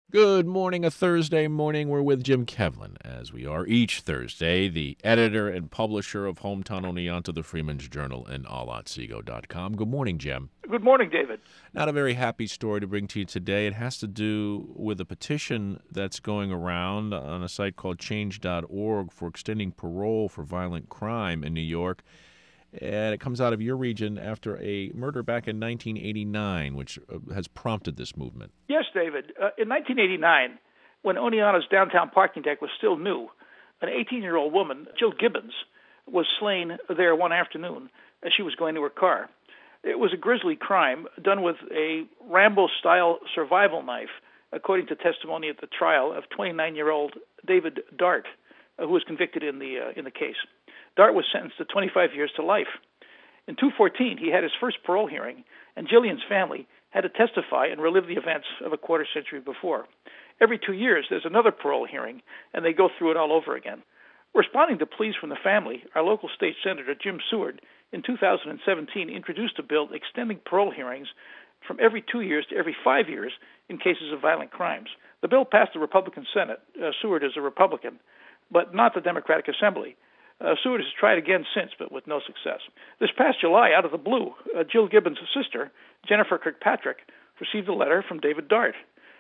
Good morning, a Thursday morning. We're with Jim Kevlin, as we are each Thursday, the editor and publisher of Hometown Oneonta, the Freeman's Journal, and allatsego.com. Good morning, Jim. Good morning, David. Not a very happy story to bring to you today. It has to do with a petition that's going around on a site called change.org for extending parole for violent crime in New York. And it comes out of your region after a murder back in 1989, which has prompted this movement. Yes, David. In 1989, when Oneonta's downtown parking deck was still new, an 18-year-old woman, Jill Gibbons, was slain there one afternoon as she was going to her car. It was a grisly crime done with a Rambo-style survival knife, according to testimony at the trial of 29-year-old David Dart, who was convicted in the case. Dart was sentenced to 25 years to life. In 2014, he had his first parole hearing, and Jillian's family had to testify and relive the events of a quarter century before. Every 2 years, there's another parole hearing, and they go through it all over again. Responding to pleas from the family, our local state senator, Jim Seward, in 2017 introduced a bill extending parole hearings from every 2 years to every 5 years in cases of violent crimes. The bill passed the Republican Senate. Seward is a Republican, but not the Democratic Assembly. Seward has tried again since, but with no success. This past July, out of the blue, Jill Gibbons' sister, Jennifer Kirkpatrick, received a letter from David Dart.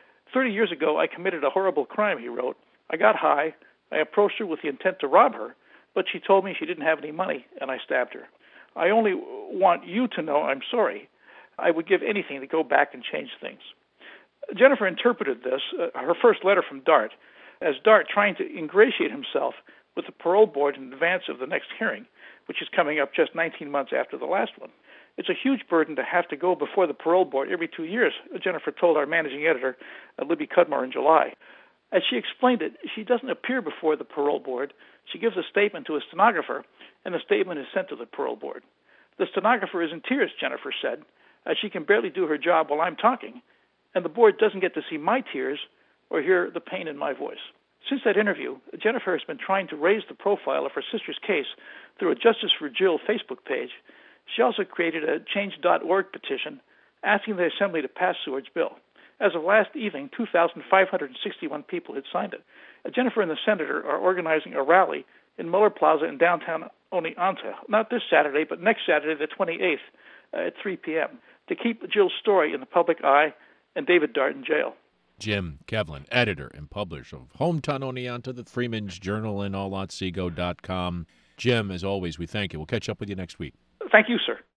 30 years ago, I committed a horrible crime, he wrote. I got high. I approached her with the intent to rob her, but she told me she didn't have any money, and I stabbed her. I only want you to know I'm sorry. I would give anything to go back and change things. Jennifer interpreted this, her first letter from Dart, as Dart trying to ingratiate himself with the parole board in advance of the next hearing, which is coming up just 19 months after the last one. It's a huge burden to have to go before the parole board every 2 years, Jennifer told our managing editor, Libby Cudmore, in July. As she explained it, she doesn't appear before the parole board. She gives a statement to a stenographer, and the statement is sent to the parole board. The stenographer is in tears, Jennifer said, as she can barely do her job while I'm talking, and the board doesn't get to see my tears or hear the pain in my voice. Since that interview, Jennifer has been trying to raise the profile of her sister's case through a Justice for Jill Facebook page. She also created a Change.org petition asking the Assembly to pass Seward's bill. As of last evening, 2,561 people had signed it. Jennifer and the senator are organizing a rally in Muller Plaza in downtown Oneonta, not this Saturday, but next Saturday, the 28th, at 3 p.m., to keep Jill's story in the public eye and David Dart in jail. Jim Kevlin, editor and publisher of Hometown Oneonta, the Freeman's Journal, and allatsego.com. Jim, as always, we thank you. We'll catch up with you next week. Thank you, sir.